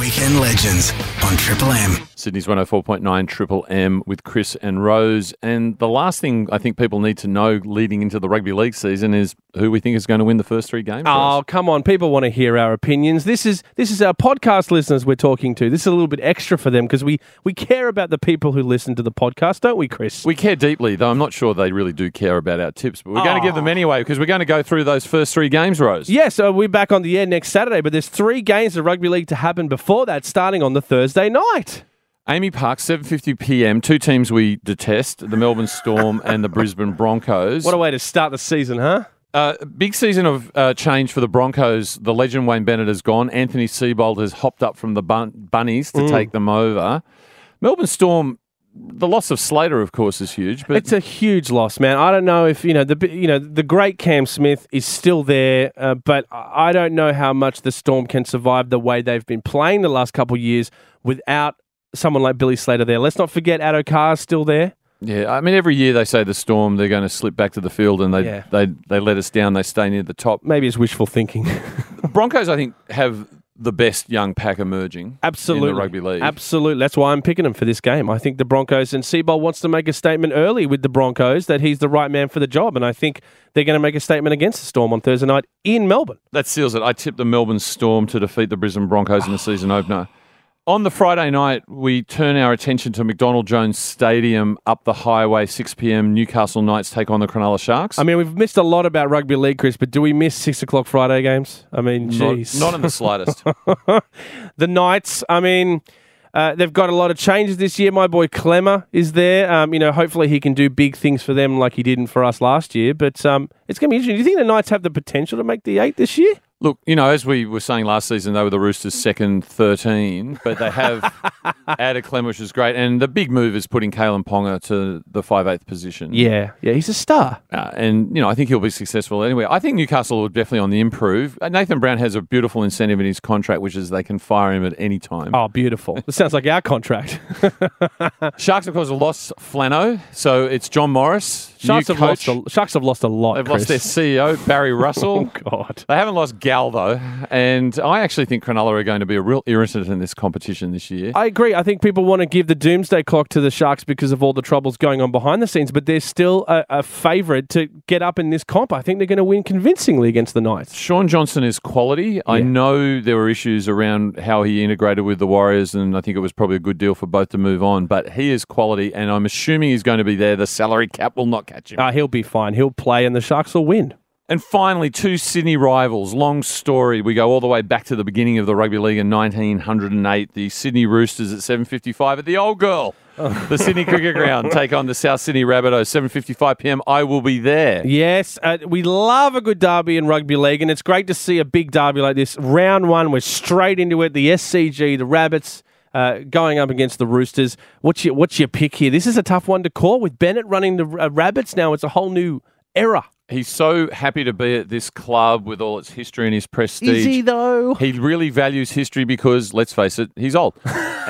Weekend Legends on Triple M. Sydney's 104.9 Triple M with Chris and Rose. And the last thing I think people need to know leading into the rugby league season is who we think is going to win the first three games. Oh, come on. People want to hear our opinions. This is our podcast listeners we're talking to. This is a little bit extra for them because we care about the people who listen to the podcast, don't we, Chris? We care deeply, though I'm not sure they really do care about our tips, but we're going to give them anyway because we're going to go through those first three games, Rose. Yes, we're back on the air next Saturday, but there's three games of rugby league to happen before that, starting on the Thursday night. Amy Park, 7:50pm, two teams we detest, the Melbourne Storm and the Brisbane Broncos. What a way to start the season, huh? Big season of change for the Broncos. The legend Wayne Bennett has gone. Anthony Seibold has hopped up from the Bunnies to take them over. Melbourne Storm, the loss of Slater, of course, is huge. But it's a huge loss, man. I don't know if the great Cam Smith is still there, but I don't know how much the Storm can survive the way they've been playing the last couple of years without someone like Billy Slater there. Let's not forget Addo Carr's still there. Yeah, I mean, every year they say the Storm, they're going to slip back to the field and they let us down. They stay near the top. Maybe it's wishful thinking. Broncos, I think, have the best young pack emerging in the rugby league. Absolutely. That's why I'm picking them for this game. I think the Broncos, and Seibold wants to make a statement early with the Broncos that he's the right man for the job, and I think they're going to make a statement against the Storm on Thursday night in Melbourne. That seals it. I tipped the Melbourne Storm to defeat the Brisbane Broncos in the season opener. On the Friday night, we turn our attention to McDonald Jones Stadium up the highway, 6 p.m. Newcastle Knights take on the Cronulla Sharks. I mean, we've missed a lot about rugby league, Chris, but do we miss 6 o'clock Friday games? I mean, geez. Not in the slightest. The Knights, I mean, they've got a lot of changes this year. My boy Clemmer is there. Hopefully he can do big things for them like he didn't for us last year. But it's going to be interesting. Do you think the Knights have the potential to make the 8 this year? Look, as we were saying last season, they were the Roosters' second 13, but they have added Clem, which is great. And the big move is putting Kalen Ponga to the 5/8 position. Yeah, he's a star. I think he'll be successful anyway. I think Newcastle are definitely on the improve. Nathan Brown has a beautiful incentive in his contract, which is they can fire him at any time. Oh, beautiful. This sounds like our contract. Sharks, of course, have lost Flano, so it's John Morris. Sharks have lost a lot, They've Chris. lost their CEO, Barry Russell. Oh, God. They haven't lost Gal, though, and I actually think Cronulla are going to be a real irritant in this competition this year. I agree. I think people want to give the doomsday clock to the Sharks because of all the troubles going on behind the scenes, but they're still a favourite to get up in this comp. I think they're going to win convincingly against the Knights. Sean Johnson is quality. Yeah. I know there were issues around how he integrated with the Warriors, and I think it was probably a good deal for both to move on, but he is quality, and I'm assuming he's going to be there. The salary cap will not catch him. He'll be fine. He'll play, and the Sharks will win. And finally, two Sydney rivals. Long story. We go all the way back to the beginning of the rugby league in 1908. The Sydney Roosters at 7:55 at the Old Girl, the Sydney Cricket Ground, take on the South Sydney Rabbitohs, 7:55pm. I will be there. Yes, we love a good derby in rugby league, and it's great to see a big derby like this. Round one, we're straight into it. The SCG, the Rabbits, going up against the Roosters. What's your pick here? This is a tough one to call with Bennett running the Rabbits now. It's a whole new era. He's so happy to be at this club with all its history and his prestige. Is he, though? He really values history because, let's face it, he's old.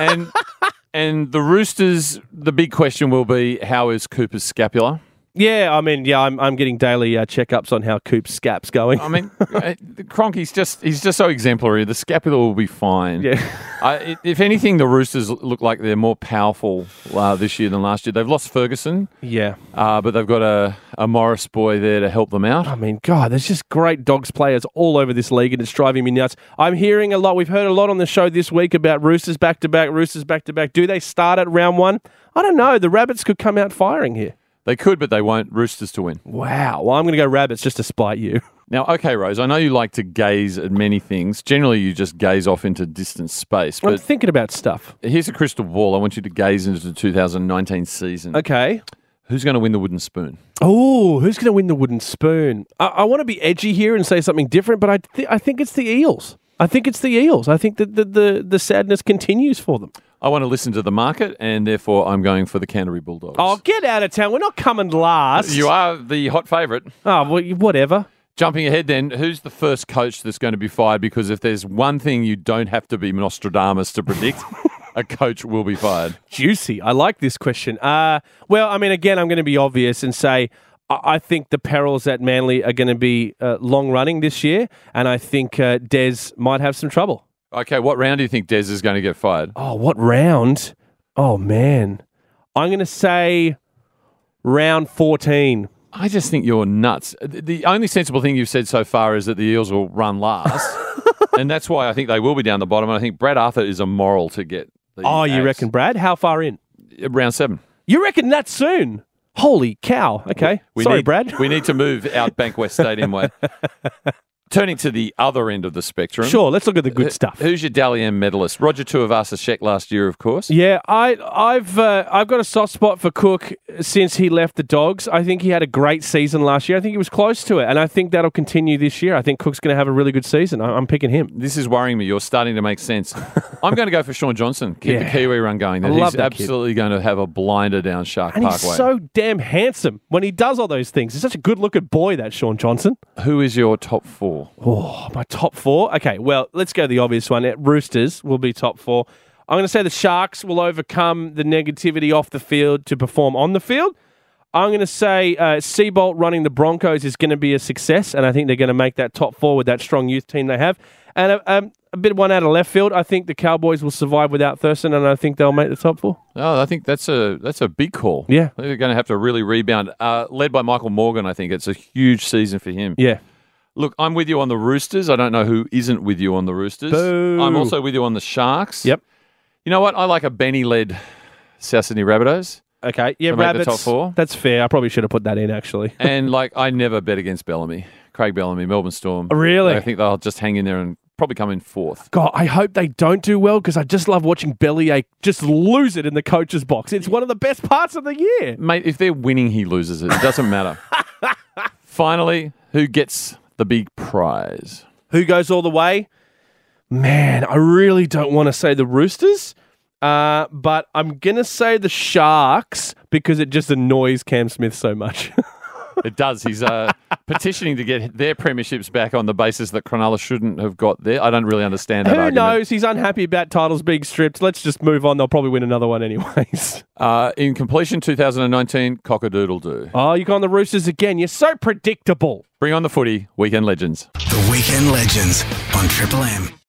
And the Roosters, the big question will be, how is Cooper's scapula? Yeah, I'm getting daily checkups on how Coop's scap's going. I mean, Cronk, he's just so exemplary. The scapula will be fine. Yeah. If anything, the Roosters look like they're more powerful this year than last year. They've lost Ferguson. Yeah. But they've got a Morris boy there to help them out. I mean, God, there's just great Dogs players all over this league, and it's driving me nuts. I'm hearing a lot. We've heard a lot on the show this week about Roosters back-to-back, Roosters back-to-back. Do they start at round one? I don't know. The Rabbits could come out firing here. They could, but they won't. Roosters to win. Wow. Well, I'm going to go Rabbits just to spite you. Now, okay, Rose, I know you like to gaze at many things. Generally, you just gaze off into distant space. But I'm thinking about stuff. Here's a crystal ball. I want you to gaze into the 2019 season. Okay. Who's going to win the wooden spoon? Oh, who's going to win the wooden spoon? I want to be edgy here and say something different, but I think it's the Eels. I think it's the Eels. I think that the sadness continues for them. I want to listen to the market, and therefore I'm going for the Canterbury Bulldogs. Oh, get out of town. We're not coming last. You are the hot favourite. Oh, well, whatever. Jumping ahead then, who's the first coach that's going to be fired? Because if there's one thing you don't have to be Nostradamus to predict, a coach will be fired. Juicy. I like this question. Again, I'm going to be obvious and say I think the perils at Manly are going to be long running this year, and I think Des might have some trouble. Okay, what round do you think Des is going to get fired? Oh, what round? Oh, man. I'm going to say round 14. I just think you're nuts. The only sensible thing you've said so far is that the Eels will run last. And that's why I think they will be down the bottom. And I think Brad Arthur is immoral to get the Oh, you axe. reckon, Brad? How far in? Round 7. You reckon that soon? Holy cow. Okay. Sorry, Brad. We need to move out Bank West Stadium way. Turning to the other end of the spectrum. Sure, let's look at the good stuff. Who's your Dally M medalist? Roger Tuivasa-Sheck last year, of course. Yeah, I've got a soft spot for Cook since he left the Dogs. I think he had a great season last year. I think he was close to it, and I think that'll continue this year. I think Cook's going to have a really good season. I'm picking him. This is worrying me. You're starting to make sense. I'm going to go for Sean Johnson. Keep the Kiwi run going. I love He's that kid. absolutely going to have a blinder down Shark And Parkway. he's so damn handsome when he does all those things. He's such a good-looking boy, that Sean Johnson. Who is your top 4? Oh, my top 4? Okay, well, let's go the obvious one. Roosters will be top 4. I'm going to say the Sharks will overcome the negativity off the field to perform on the field. I'm going to say Seabolt running the Broncos is going to be a success, and I think they're going to make that top 4 with that strong youth team they have. And a bit of one out of left field. I think the Cowboys will survive without Thurston, and I think they'll make the top 4. Oh, I think that's a big call. Yeah. They're going to have to really rebound. Led by Michael Morgan, I think. It's a huge season for him. Yeah. Look, I'm with you on the Roosters. I don't know who isn't with you on the Roosters. Boo. I'm also with you on the Sharks. Yep. You know what? I like a Benny-led South Sydney Rabbitohs. Okay. Yeah, To make the Rabbits. top 4. That's fair. I probably should have put that in, actually. And, I never bet against Bellamy. Craig Bellamy, Melbourne Storm. Really? I think they'll just hang in there and probably come in 4th. God, I hope they don't do well because I just love watching Bellyache just lose it in the coach's box. It's one of the best parts of the year. Mate, if they're winning, he loses it. It doesn't matter. Finally, who gets the big prize? Who goes all the way? Man, I really don't want to say the Roosters, but I'm going to say the Sharks because it just annoys Cam Smith so much. It does. He's petitioning to get their premierships back on the basis that Cronulla shouldn't have got there. I don't really understand that Who argument. knows? He's unhappy about titles being stripped. Let's just move on. They'll probably win another one anyways. In completion 2019, cock-a-doodle-doo. Oh, you're going the Roosters again. You're so predictable. Bring on the footy, Weekend Legends. The Weekend Legends on Triple M.